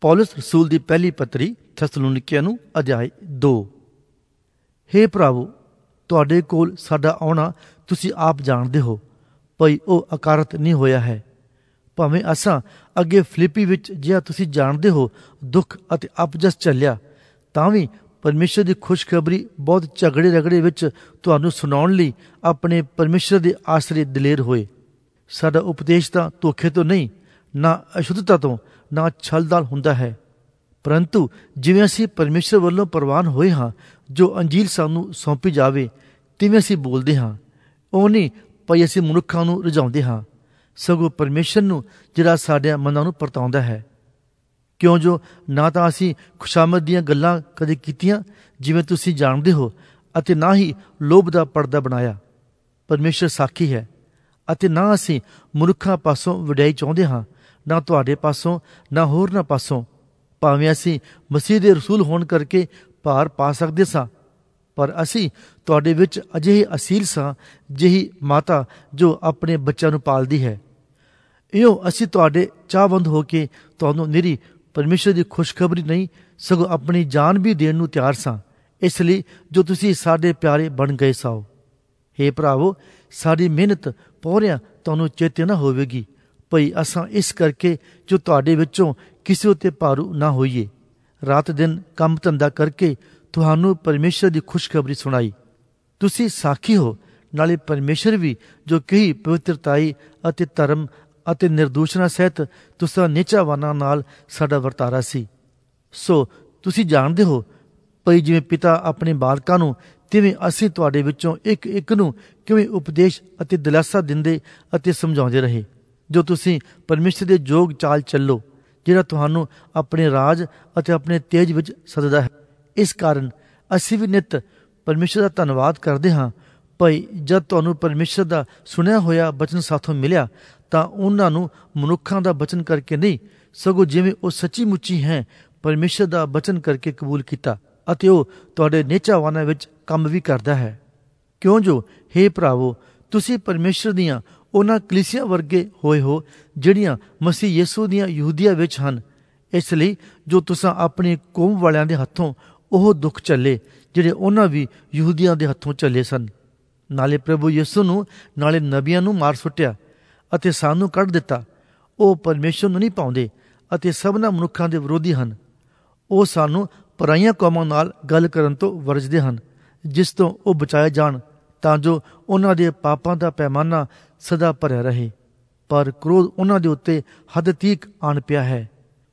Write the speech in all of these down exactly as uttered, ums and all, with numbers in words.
ਪੌਲਸ ਰਸੂਲ ਦੀ ਪਹਿਲੀ ਪੱਤਰੀ ਥੈਸਲੁਨੀਕੀਆਂ ਨੂੰ ਅਧਿਆਇ ਦੋ। ਹੇ ਭਰਾਵੋ, ਤੁਹਾਡੇ ਕੋਲ ਸਾਡਾ ਆਉਣਾ ਤੁਸੀਂ ਆਪ ਜਾਣਦੇ ਹੋ ਭਈ ਉਹ ਅਕਾਰਤ ਨਹੀਂ ਹੋਇਆ ਹੈ। ਭਾਵੇਂ ਅਸਾਂ ਅੱਗੇ ਫਿਲਿੱਪੀ ਵਿੱਚ, ਜਿਹਾ ਤੁਸੀਂ ਜਾਣਦੇ ਹੋ, ਦੁੱਖ ਅਤੇ ਅਪਜਸ ਚੱਲਿਆ, ਤਾਂ ਵੀ ਪਰਮੇਸ਼ਰ ਦੀ ਖੁਸ਼ਖਬਰੀ ਬਹੁਤ ਝਗੜੇ ਰਗੜੇ ਵਿੱਚ ਤੁਹਾਨੂੰ ਸੁਣਾਉਣ ਲਈ ਆਪਣੇ ਪਰਮੇਸ਼ਰ ਦੇ ਆਸਰੇ ਦਲੇਰ ਹੋਏ। ਸਾਡਾ ਉਪਦੇਸ਼ ਤਾਂ ਧੋਖੇ ਤੋਂ ਨਹੀਂ, ਨਾ ਅਸ਼ੁੱਧਤਾ ਤੋਂ, ਨਾ ਛਲ ਨਾਲ ਹੁੰਦਾ ਹੈ, ਪਰੰਤੂ ਜਿਵੇਂ ਅਸੀਂ ਪਰਮੇਸ਼ਰ ਵੱਲੋਂ ਪ੍ਰਵਾਨ ਹੋਏ ਹਾਂ, ਜੋ ਅੰਜੀਲ ਸਾਨੂੰ ਸੌਂਪੀ ਜਾਵੇ ਤਿਵੇਂ ਅਸੀਂ ਬੋਲਦੇ ਹਾਂ। ਉਹ ਨਹੀਂ ਭਈ ਅਸੀਂ ਮਨੁੱਖਾਂ ਨੂੰ ਰੁਝਾਉਂਦੇ ਹਾਂ, ਸਗੋਂ ਪਰਮੇਸ਼ਰ ਨੂੰ ਜਿਹੜਾ ਸਾਡਿਆਂ ਮਨਾਂ ਨੂੰ ਪਰਤਾਉਂਦਾ ਹੈ। ਕਿਉਂ ਜੋ ਨਾ ਤਾਂ ਅਸੀਂ ਖੁਸ਼ਾਮਦ ਦੀਆਂ ਗੱਲਾਂ ਕਦੇ ਕੀਤੀਆਂ ਜਿਵੇਂ ਤੁਸੀਂ ਜਾਣਦੇ ਹੋ, ਅਤੇ ਨਾ ਹੀ ਲੋਭ ਦਾ ਪਰਦਾ ਬਣਾਇਆ। ਪਰਮੇਸ਼ਰ ਸਾਖੀ ਹੈ, ਅਤੇ ਨਾ ਅਸੀਂ ਮਨੁੱਖਾਂ ਪਾਸੋਂ ਵਡਿਆਈ ਚਾਹੁੰਦੇ ਹਾਂ, ਨਾ ਤੁਹਾਡੇ ਪਾਸੋਂ, ਨਾ ਹੋਰਨਾਂ ਪਾਸੋਂ। ਭਾਵੇਂ ਅਸੀਂ ਮਸੀਹ ਦੇ ਰਸੂਲ ਹੋਣ ਕਰਕੇ ਭਾਰ ਪਾ ਸਕਦੇ ਸਾਂ, ਪਰ ਅਸੀਂ ਤੁਹਾਡੇ ਵਿੱਚ ਅਜਿਹੇ ਅਸੀਲ ਸਾਂ ਜਿਹੀ ਮਾਤਾ ਜੋ ਆਪਣੇ ਬੱਚਿਆਂ ਨੂੰ ਪਾਲਦੀ ਹੈ। ਇਉਂ ਅਸੀਂ ਤੁਹਾਡੇ ਚਾਹਵੰਦ ਹੋ ਕੇ ਤੁਹਾਨੂੰ ਨਿਰੀ ਪਰਮੇਸ਼ਰ ਦੀ ਖੁਸ਼ਖਬਰੀ ਨਹੀਂ, ਸਗੋਂ ਆਪਣੀ ਜਾਨ ਵੀ ਦੇਣ ਨੂੰ ਤਿਆਰ ਸਾਂ, ਇਸ ਲਈ ਜੋ ਤੁਸੀਂ ਸਾਡੇ ਪਿਆਰੇ ਬਣ ਗਏ ਸਾਓ। ਹੇ ਭਰਾਵੋ, ਸਾਡੀ ਮਿਹਨਤ ਪੌਰਿਆਂ ਤੁਹਾਨੂੰ ਚੇਤੇ ਨਾ ਹੋਵੇਗੀ ਭਈ ਅਸਾਂ ਇਸ ਕਰਕੇ ਜੋ ਤੁਹਾਡੇ ਵਿੱਚੋਂ ਕਿਸੇ ਉੱਤੇ ਭਾਰੂ ਨਾ ਹੋਈਏ, ਰਾਤ ਦਿਨ ਕੰਮ ਧੰਦਾ ਕਰਕੇ ਤੁਹਾਨੂੰ ਪਰਮੇਸ਼ਰ ਦੀ ਖੁਸ਼ਖਬਰੀ ਸੁਣਾਈ। ਤੁਸੀਂ ਸਾਖੀ ਹੋ, ਨਾਲੇ ਪਰਮੇਸ਼ਰ ਵੀ, ਜੋ ਕਹੀ ਪਵਿੱਤਰਤਾਈ ਅਤੇ ਧਰਮ ਅਤੇ ਨਿਰਦੂਸ਼ਣਾ ਸਹਿਤ ਤੁਸਾਂ ਨਿਹਚਾਵਾਨਾਂ ਨਾਲ ਸਾਡਾ ਵਰਤਾਰਾ ਸੀ। ਸੋ ਤੁਸੀਂ ਜਾਣਦੇ ਹੋ ਭਈ ਜਿਵੇਂ ਪਿਤਾ ਆਪਣੇ ਬਾਲਕਾਂ ਨੂੰ, ਤਿਵੇਂ ਅਸੀਂ ਤੁਹਾਡੇ ਵਿੱਚੋਂ ਇੱਕ ਇੱਕ ਨੂੰ ਕਿਵੇਂ ਉਪਦੇਸ਼ ਅਤੇ ਦਿਲਾਸਾ ਦਿੰਦੇ ਅਤੇ ਸਮਝਾਉਂਦੇ ਰਹੇ, ਜੋ ਤੁਸੀਂ ਪਰਮੇਸ਼ਰ ਦੇ ਯੋਗ ਚਾਲ ਚੱਲੋ, ਜਿਹੜਾ ਤੁਹਾਨੂੰ ਆਪਣੇ ਰਾਜ ਅਤੇ ਆਪਣੇ ਤੇਜ ਵਿੱਚ ਸੱਦਦਾ ਹੈ। ਇਸ ਕਾਰਨ ਅਸੀਂ ਵੀ ਨਿੱਤ ਪਰਮੇਸ਼ਰ ਦਾ ਧੰਨਵਾਦ ਕਰਦੇ ਹਾਂ ਭਈ ਜਦ ਤੁਹਾਨੂੰ ਪਰਮੇਸ਼ਰ ਦਾ ਸੁਣਿਆ ਹੋਇਆ ਬਚਨ ਸਾਥੋਂ ਮਿਲਿਆ, ਤਾਂ ਉਹਨਾਂ ਨੂੰ ਮਨੁੱਖਾਂ ਦਾ ਬਚਨ ਕਰਕੇ ਨਹੀਂ, ਸਗੋਂ ਜਿਵੇਂ ਉਹ ਸੱਚੀ ਮੁੱਚੀ ਹੈ ਪਰਮੇਸ਼ਰ ਦਾ ਬਚਨ ਕਰਕੇ ਕਬੂਲ ਕੀਤਾ, ਅਤੇ ਉਹ ਤੁਹਾਡੇ ਨਿਹਚਾਵਾਨਾਂ ਵਿੱਚ ਕੰਮ ਵੀ ਕਰਦਾ ਹੈ। ਕਿਉਂ ਜੋ ਹੇ ਭਰਾਵੋ, ਤੁਸੀਂ ਪਰਮੇਸ਼ਰ ਦੀਆਂ ਉਹਨਾਂ ਕਲੀਸਿਆਂ ਵਰਗੇ ਹੋਏ ਹੋ ਜਿਹੜੀਆਂ ਮਸੀਹ ਯਿਸੂ ਦੀਆਂ ਯਹੂਦੀਆਂ ਵਿੱਚ ਹਨ। ਇਸ ਲਈ ਜੋ ਤੁਸਾਂ ਆਪਣੀ ਕੌਮ ਵਾਲਿਆਂ ਦੇ ਹੱਥੋਂ ਉਹ ਦੁੱਖ ਝੱਲੇ ਜਿਹੜੇ ਉਹਨਾਂ ਵੀ ਯਹੂਦੀਆਂ ਦੇ ਹੱਥੋਂ ਝੱਲੇ ਸਨ। ਨਾਲੇ ਪ੍ਰਭੂ ਯਿਸੂ ਨੂੰ, ਨਾਲੇ ਨਬੀਆਂ ਨੂੰ ਮਾਰ ਸੁੱਟਿਆ ਅਤੇ ਸਾਨੂੰ ਕੱਢ ਦਿੱਤਾ। ਉਹ ਪਰਮੇਸ਼ਰ ਨੂੰ ਨਹੀਂ ਪਾਉਂਦੇ ਅਤੇ ਸਭਨਾਂ ਮਨੁੱਖਾਂ ਦੇ ਵਿਰੋਧੀ ਹਨ। ਉਹ ਸਾਨੂੰ ਪਰਾਈਆਂ ਕੌਮਾਂ ਨਾਲ ਗੱਲ ਕਰਨ ਤੋਂ ਵਰਜਦੇ ਹਨ, ਜਿਸ ਤੋਂ ਉਹ ਬਚਾਏ ਜਾਣ, ਤਾਂ ਜੋ ਉਹਨਾਂ ਦੇ ਪਾਪਾਂ ਦਾ ਪੈਮਾਨਾ ਸਦਾ ਭਰਿਆ ਰਹੇ। ਪਰ ਕ੍ਰੋਧ ਉਹਨਾਂ ਦੇ ਉੱਤੇ ਹੱਦ ਤੀਕ ਆਣ ਪਿਆ ਹੈ।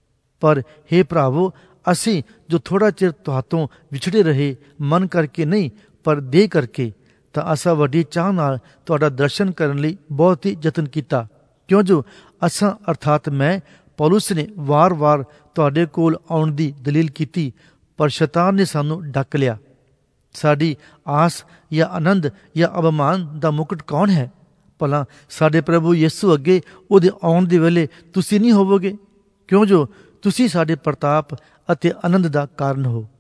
ਪਰ ਹੇ ਭਰਾਵੋ, ਅਸੀਂ ਜੋ ਥੋੜ੍ਹਾ ਚਿਰ ਤੁਹਾਤੋਂ ਵਿਛੜੇ ਰਹੇ, ਮਨ ਕਰਕੇ ਨਹੀਂ ਪਰ ਦੇਹ ਕਰਕੇ, ਤਾਂ ਅਸਾਂ ਵੱਡੀ ਚਾਹ ਨਾਲ ਤੁਹਾਡਾ ਦਰਸ਼ਨ ਕਰਨ ਲਈ ਬਹੁਤ ਹੀ ਯਤਨ ਕੀਤਾ। ਕਿਉਂ ਜੋ ਅਸਾਂ ਅਰਥਾਤ ਮੈਂ ਪੌਲੁਸ ਨੇ ਵਾਰ-ਵਾਰ ਤੁਹਾਡੇ ਕੋਲ ਆਉਣ ਦੀ ਦਲੀਲ ਕੀਤੀ, ਪਰ ਸ਼ੈਤਾਨ ਨੇ ਸਾਨੂੰ ਡੱਕ ਲਿਆ। ਸਾਡੀ ਆਸ ਜਾਂ ਆਨੰਦ ਜਾਂ ਅਭਿਮਾਨ ਦਾ ਮੁਕਟ ਕੌਣ ਹੈ? ਭਲਾ ਸਾਡੇ ਪ੍ਰਭੂ ਯਿਸੂ ਅੱਗੇ ਉਹਦੇ ਆਉਣ ਦੇ ਵੇਲੇ ਤੁਸੀਂ ਨਹੀਂ ਹੋਵੋਗੇ? ਕਿਉਂ ਜੋ ਤੁਸੀਂ ਸਾਡੇ ਪ੍ਰਤਾਪ ਅਤੇ ਆਨੰਦ ਦਾ ਕਾਰਨ ਹੋ।